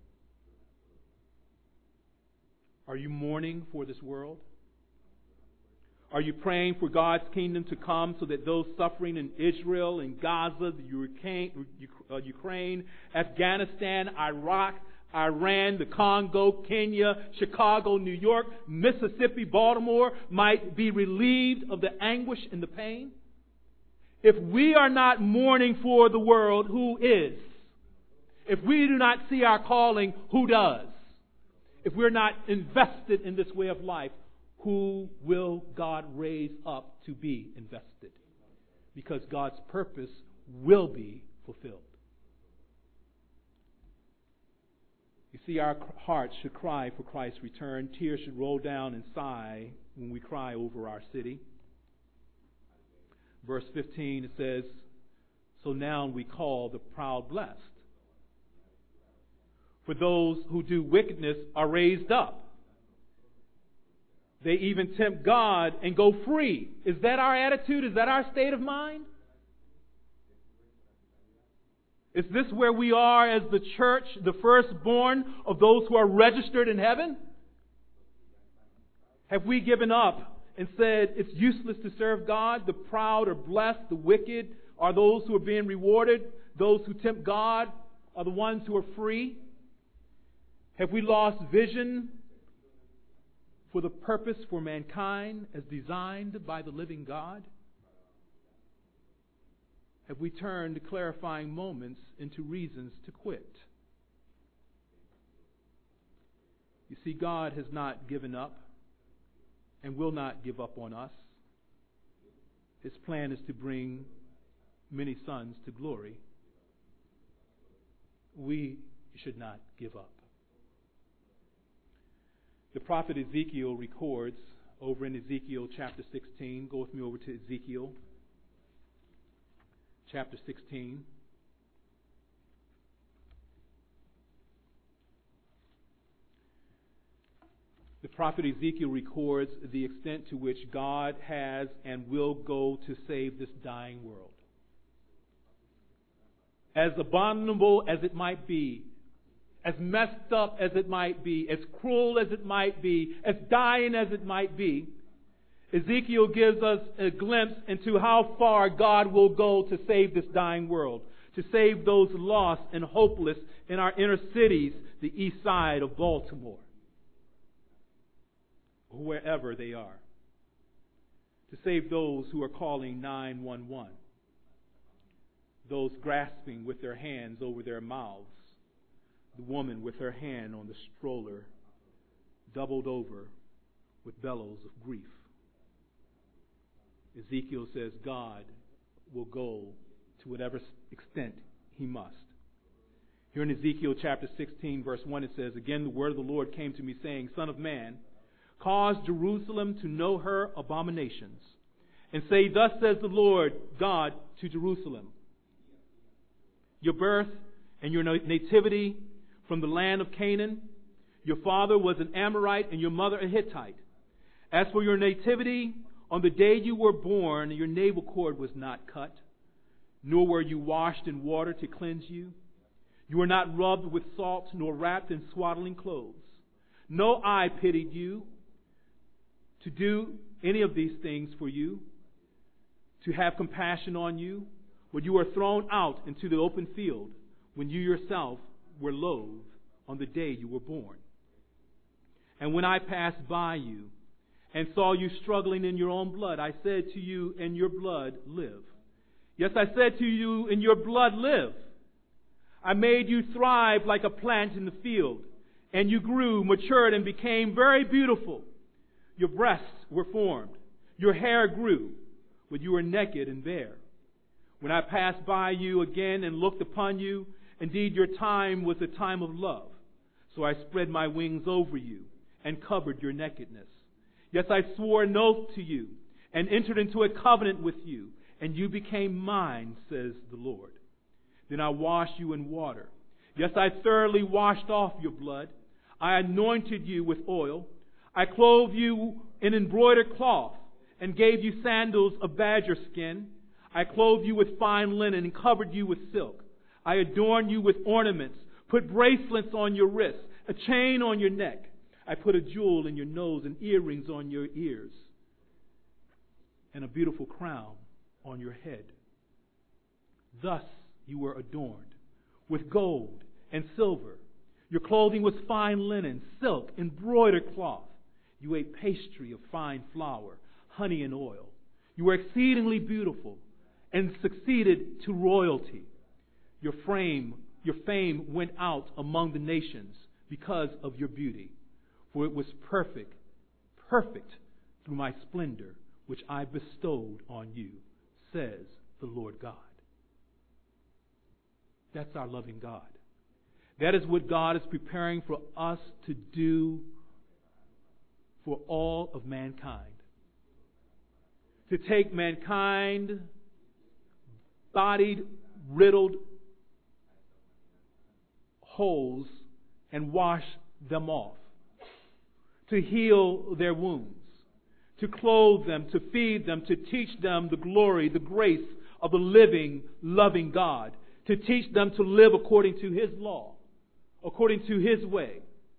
Are you mourning for this world? Are you praying for God's kingdom to come so that those suffering in Israel, in Gaza, the Ukraine, Afghanistan, Iraq, Iran, the Congo, Kenya, Chicago, New York, Mississippi, Baltimore might be relieved of the anguish and the pain? If we are not mourning for the world, who is? If we do not see our calling, who does? If we're not invested in this way of life, who will God raise up to be invested? Because God's purpose will be fulfilled. You see, our hearts should cry for Christ's return. Tears should roll down and sigh when we cry over our city. Verse 15, it says, "So now we call the proud blessed. For those who do wickedness are raised up. They even tempt God and go free." Is that our attitude? Is that our state of mind? Is this where we are as the church, the firstborn of those who are registered in heaven? Have we given up and said it's useless to serve God? The proud are blessed. The wicked are those who are being rewarded. Those who tempt God are the ones who are free. Have we lost vision for the purpose for mankind as designed by the living God? Have we turned clarifying moments into reasons to quit? You see, God has not given up and will not give up on us. His plan is to bring many sons to glory. We should not give up. The prophet Ezekiel records over in Ezekiel chapter 16. Go with me over to Ezekiel chapter 16. The prophet Ezekiel records the extent to which God has and will go to save this dying world. As abominable as it might be, as messed up as it might be, as cruel as it might be, as dying as it might be, Ezekiel gives us a glimpse into how far God will go to save this dying world, to save those lost and hopeless in our inner cities, the east side of Baltimore, wherever they are, to save those who are calling 911, those grasping with their hands over their mouths, the woman with her hand on the stroller, doubled over with bellows of grief. Ezekiel says God will go to whatever extent He must. Here in Ezekiel chapter 16, verse 1, it says, "Again the word of the Lord came to me, saying, Son of man, cause Jerusalem to know her abominations, and say, Thus says the Lord God to Jerusalem, your birth and your nativity from the land of Canaan. Your father was an Amorite and your mother a Hittite. As for your nativity, on the day you were born, your navel cord was not cut, nor were you washed in water to cleanse you. You were not rubbed with salt, nor wrapped in swaddling clothes. No eye pitied you to do any of these things for you, to have compassion on you, when you were thrown out into the open field, when you yourself were loathed on the day you were born. And when I passed by you and saw you struggling in your own blood, I said to you, In your blood live. Yes, I said to you, In your blood live. I made you thrive like a plant in the field, and you grew, matured, and became very beautiful. Your breasts were formed, your hair grew, but you were naked and bare. When I passed by you again and looked upon you, indeed your time was a time of love. So I spread my wings over you and covered your nakedness. Yes, I swore an oath to you and entered into a covenant with you, and you became mine, says the Lord. Then I washed you in water. Yes, I thoroughly washed off your blood. I anointed you with oil. I clothed you in embroidered cloth and gave you sandals of badger skin. I clothed you with fine linen and covered you with silk. I adorned you with ornaments, put bracelets on your wrists, a chain on your neck. I put a jewel in your nose and earrings on your ears, and a beautiful crown on your head. Thus you were adorned with gold and silver. Your clothing was fine linen, silk, embroidered cloth. You ate pastry of fine flour, honey and oil. You were exceedingly beautiful and succeeded to royalty. Your fame went out among the nations because of your beauty. For it was perfect through my splendor, which I bestowed on you, says the Lord God. That's our loving God. That is what God is preparing for us to do for all of mankind. To take mankind, bodied, riddled holes, and wash them off. To heal their wounds. To clothe them, to feed them, to teach them the glory, the grace of the living, loving God. To teach them to live according to His law, according to His way.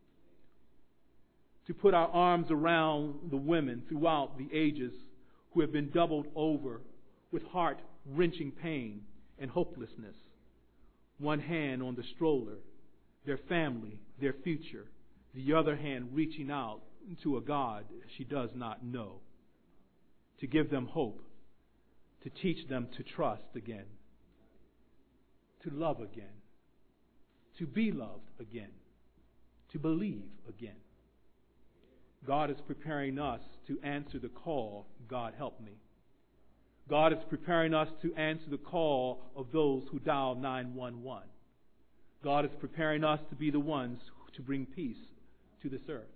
To put our arms around the women throughout the ages who have been doubled over with heart-wrenching pain and hopelessness. One hand on the stroller, their family, their future. The other hand reaching out to a God she does not know. To give them hope. To teach them to trust again. To love again. To be loved again. To believe again. God is preparing us to answer the call, God help me. God is preparing us to answer the call of those who dial 911. God is preparing us to be the ones to bring peace to this earth.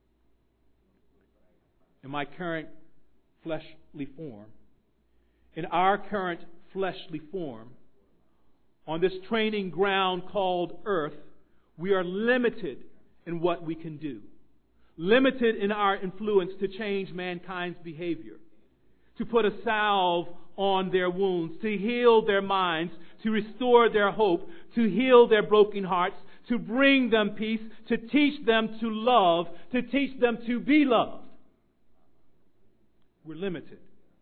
In my current fleshly form, in our current fleshly form, on this training ground called earth, we are limited in what we can do. Limited in our influence to change mankind's behavior, to put a salve on their wounds, to heal their minds, to restore their hope, to heal their broken hearts, to bring them peace, to teach them to love, to teach them to be loved. We're limited.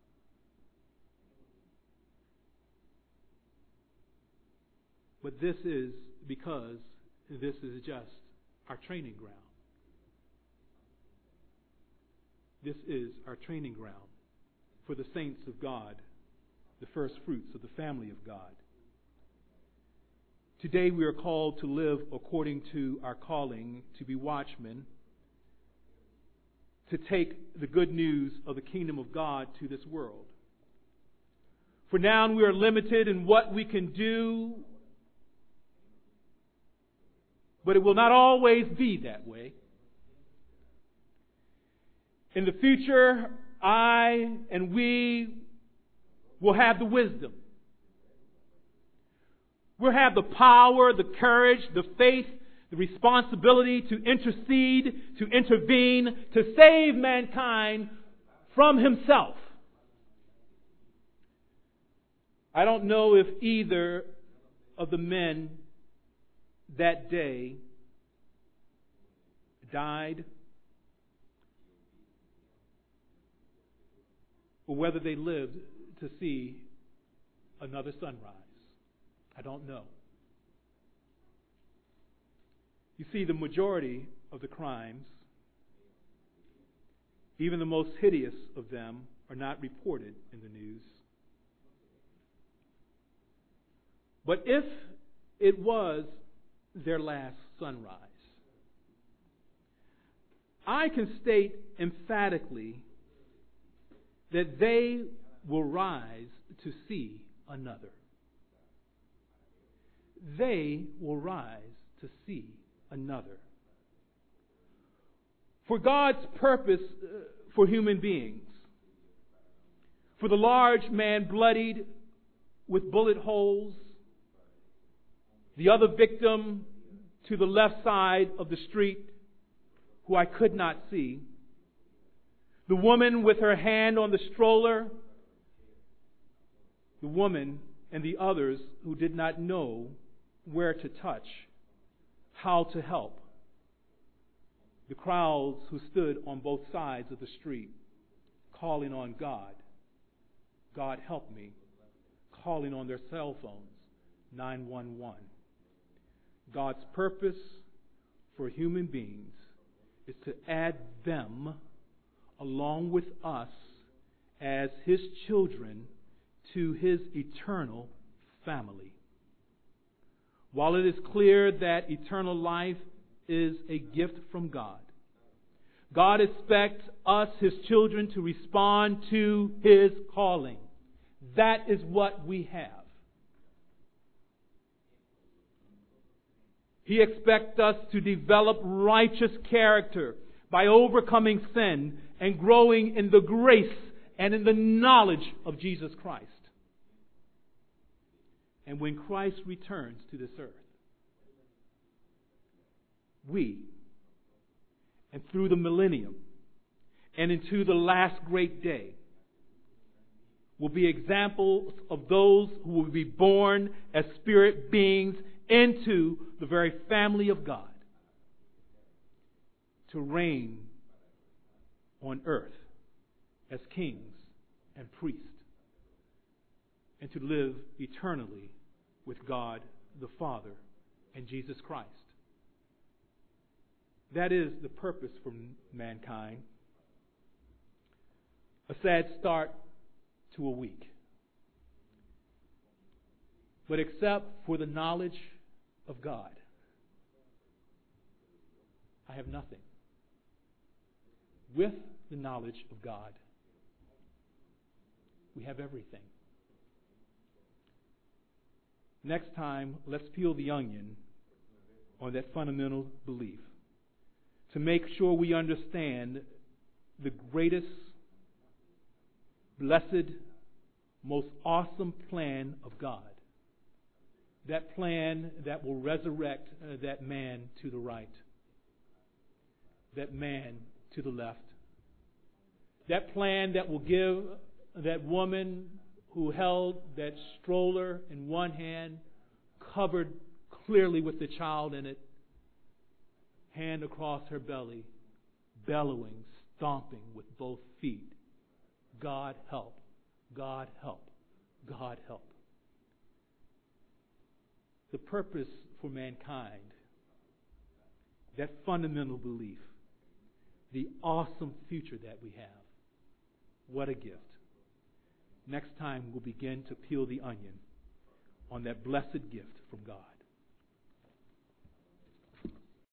But this is because this is just our training ground. This is our training ground for the saints of God, the first fruits of the family of God. Today we are called to live according to our calling, to be watchmen, to take the good news of the kingdom of God to this world. For now we are limited in what we can do, but it will not always be that way. In the future, I and we will have the wisdom. We'll have the power, the courage, the faith, the responsibility to intercede, to intervene, to save mankind from himself. I don't know if either of the men that day died, or whether they lived to see another sunrise. I don't know. You see, the majority of the crimes, even the most hideous of them, are not reported in the news. But if it was their last sunrise, I can state emphatically that they will rise to see another. They will rise to see another. For God's purpose for human beings, for the large man bloodied with bullet holes, the other victim to the left side of the street who I could not see, the woman with her hand on the stroller, the woman and the others who did not know where to touch, how to help, the crowds who stood on both sides of the street calling on God, God help me, calling on their cell phones, 911. God's purpose for human beings is to add them along with us as His children to His eternal family. While it is clear that eternal life is a gift from God, God expects us, His children, to respond to His calling. That is what we have. He expects us to develop righteous character by overcoming sin and growing in the grace and in the knowledge of Jesus Christ. And when Christ returns to this earth, we, and through the millennium and into the last great day, will be examples of those who will be born as spirit beings into the very family of God, to reign on earth as kings and priests, and to live eternally with God the Father and Jesus Christ. That is the purpose for mankind. A sad start to a week. But except for the knowledge of God, I have nothing. with the knowledge of God. We have everything. Next time, let's peel the onion on that fundamental belief to make sure we understand the greatest, blessed, most awesome plan of God. That plan that will resurrect that man to the right, that man to the left. That plan that will give that woman who held that stroller in one hand, covered clearly with the child in it, hand across her belly, bellowing, stomping with both feet. God help, God help, God help. The purpose for mankind, that fundamental belief, the awesome future that we have. What a gift. Next time we'll begin to peel the onion on that blessed gift from God.